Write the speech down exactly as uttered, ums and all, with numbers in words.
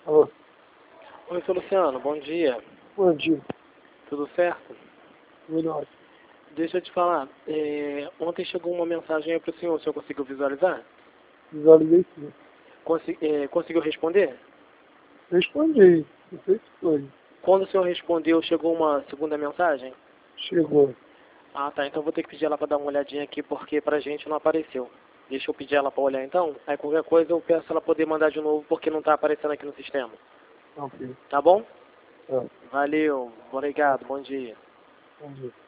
Alô, Oi, seu Luciano, bom dia. bom dia. Tudo certo? Tudo ótimo. Deixa eu te falar, é, ontem chegou uma mensagem aí para o senhor, o senhor conseguiu visualizar? Visualizei sim. Consi é, conseguiu responder? Respondi. Não sei se foi. Quando o senhor respondeu, chegou uma segunda mensagem? Chegou. Ah, tá, então vou ter que pedir ela para dar uma olhadinha aqui, porque pra gente não apareceu. Deixa eu pedir ela para olhar então, aí qualquer coisa eu peço ela poder mandar de novo, porque não tá aparecendo aqui no sistema. Ok. Tá bom? Tá. Valeu, obrigado, bom dia. Bom dia.